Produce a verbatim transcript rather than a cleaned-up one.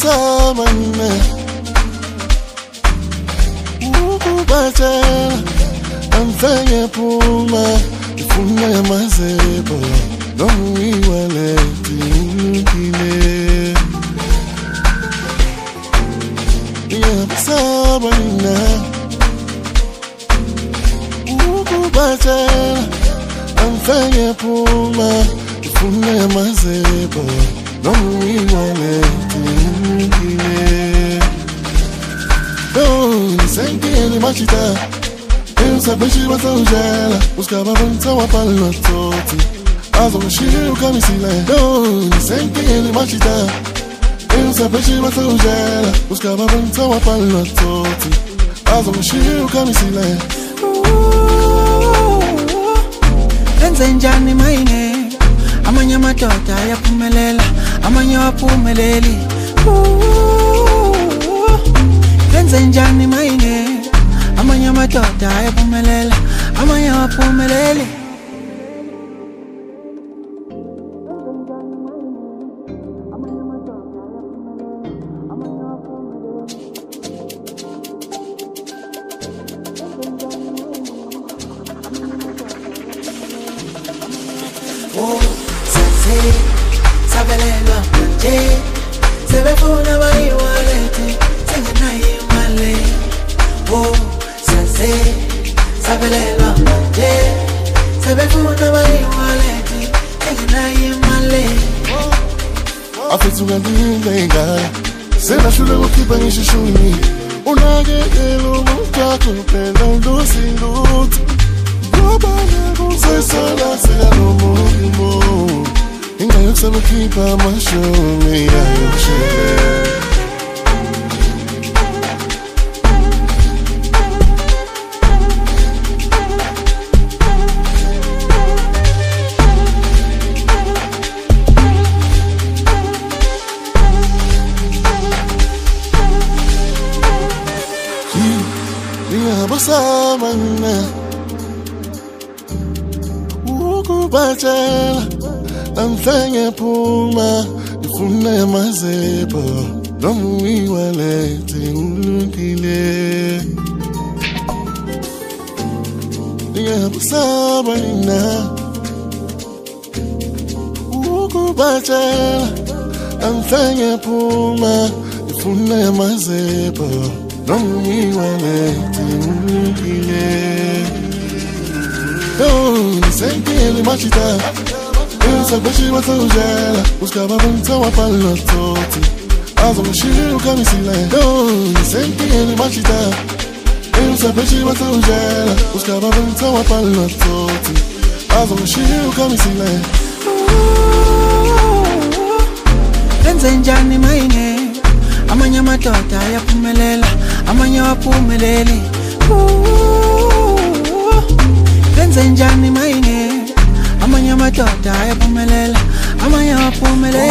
Samana Ukubata Amfanya puma Ifuna ya mazeba Nomi waleti ulukile Ya Samana Ukubata Amfanya puma Ifuna ya mazeba Nomi waleti ulukile Oh, nisenge ni machita Eu sabia que você ungela Buscava avançar uma palototi Azo mexer o camisile Oh, nisenge ni machita Eu sabia que você ungela Buscava avançar uma palototi Azo mexer o camisile Enzenjani maine Amanya matota ya pumelela Amanya wapumeleli Enzenjani maine Amanya matota ya pumelela Amanya wapumeleli Oh, sase, sabelelo manje Sebefuna bayi walete Sengena imale Oh, sase, sabelelo manje Sebefuna bayi walete Sengena imale Afetu ngandile ngaya Sena shule ukipa nishishuni Unagekelo mutako Penda ndosi ndutu Gobana kusesala Sega no muhimo Inga yoksa lukipa mashumi ya yokshele Samana Ukubata Amfanya puma Ifuna ya mazeba Nomu iwalete ulukile Yabu Samana Ukubata Amfanya puma Ifuna ya mazeba Nomu iwalete ulukile Oh, nisenge ni machita Eu sabia que você ungela Buscava avançar uma palototi Azo mexer o camisile Oh, nisenge ni machita Eu sabia que você ungela Buscava avançar uma palototi Azo mexer o camisile Enzenjani maine Amanya matota ya pumelela Amanya wapumeleli Enzenjani maine Amanya matota ya pumelela Amanya wapumeleli